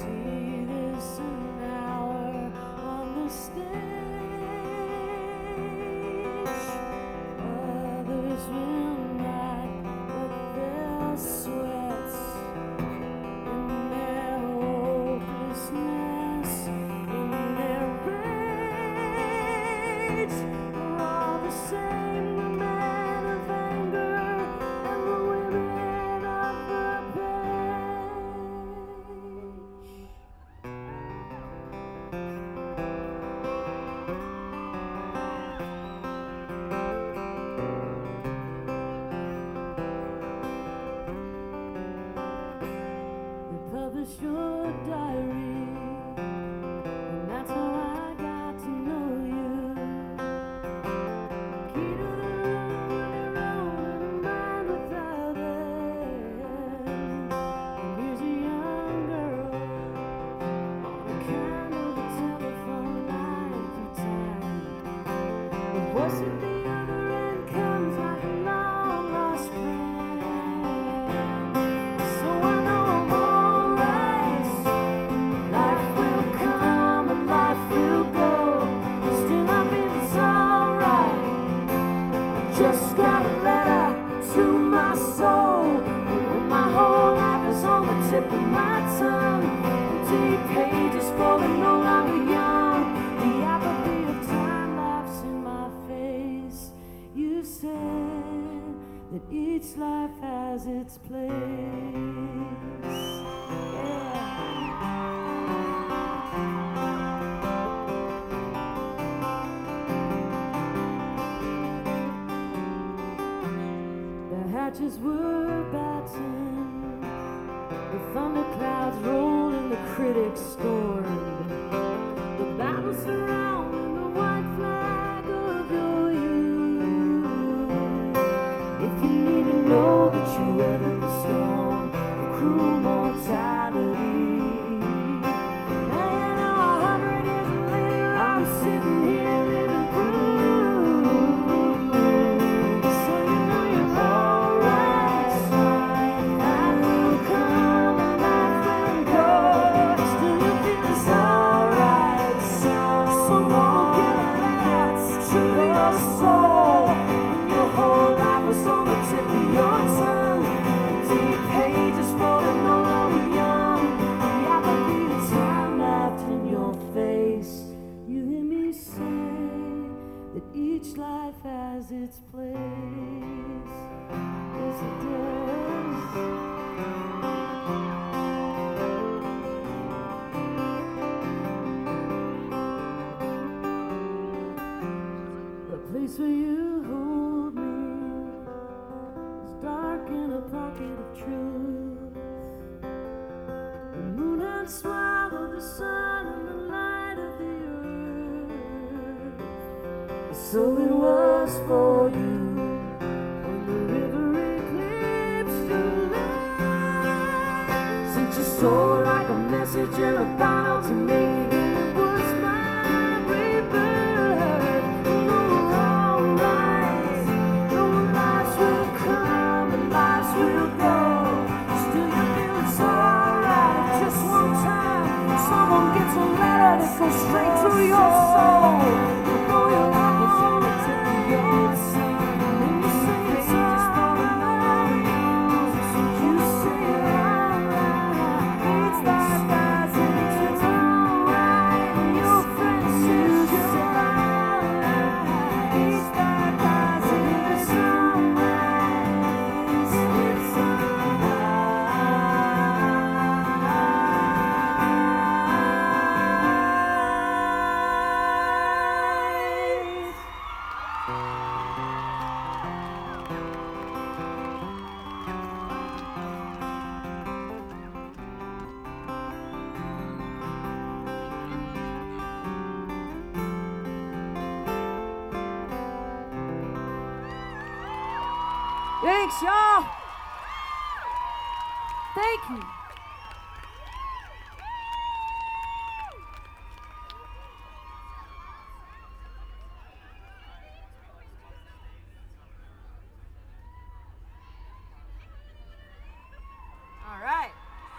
see this an hour on the stage. Others will not, but they'll sweat in their hopelessness, in their rage. We're all the same, the men of anger and the women of the page. You publish your diary, and that's how I got to know you. Key to the room on your own and mine without end. And here's a young girl on a kind of a telephone line through time. The voice at the other end comes like a long lost friend. So I know I'm alright. Life will come and life will go. Still I feel it's alright. Just got a letter to my soul. My whole life is on the tip of my tongue. Empty pages falling no longer young. The apathy of time laughs in my face. You said that each life has its place. Yeah. The hatches were battened, the thunderclouds rolled and the critics stormed. The battle surrounding the white flag of your youth. If you need to know that you weathered the storm of cruel mortality, now you know 100 years later I'm sitting here living proof. So you know you're alright. Life will come and life will go. Still you feel it's alright. Someone get a letter to your soul. Your whole life was on the tip of your tongue. Deep pages falling no longer young. The apathy of time laughed in your face. You hear me say that each life has its place. Yes, it does. The place where you hold me is dark in a pocket of truth. The moon had swallowed the sun and the light of the earth. So it was for you when the river eclipsed your light. Sent your soul like a message in a bottle to me. It was my rebirth. You know we're alright. Know lives will come and lives will go. Still you feel it's alright. Just one time, someone gets a letter that goes straight to your soul. You know your life is on the tip of your tongue. And you say it's alright. You say alright. It's like guys, it's alright. Your friend says it's alright. It's like guys, it's alright. It's alright. Thanks, y'all. Thank you.